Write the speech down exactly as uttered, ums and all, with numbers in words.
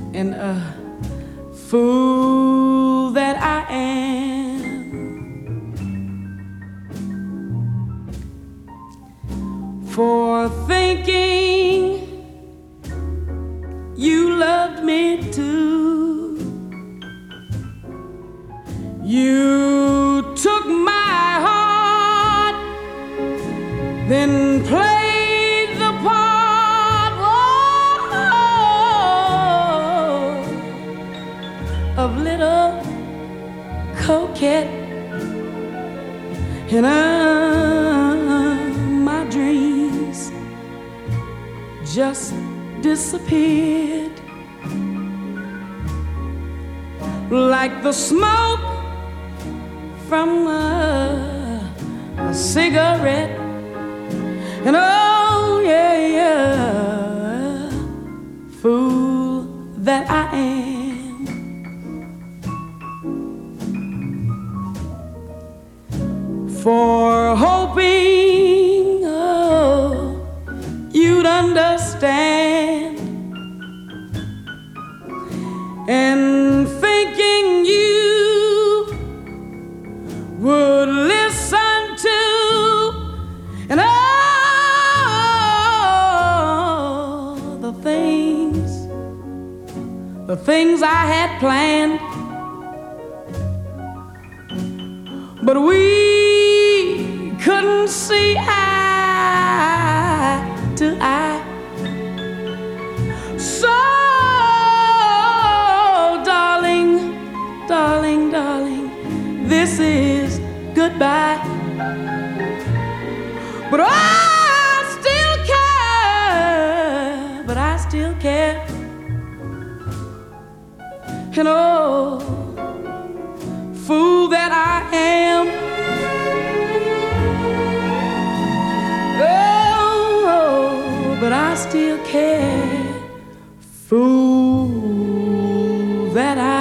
and a fool that I am for thinking you loved me too. You took my heart, then played the part oh, of little coquette, and uh, my dreams just disappeared like the smoke from a, a cigarette. And oh yeah, yeah, fool that I am for hoping oh, you'd understand, and thinking you would listen to, and all the things, the things I had planned. But we couldn't see eye to eye. So darling, darling, darling, this is goodbye. But I still care, but I still care. And oh, fool that I am, oh, but I still care. Fool that I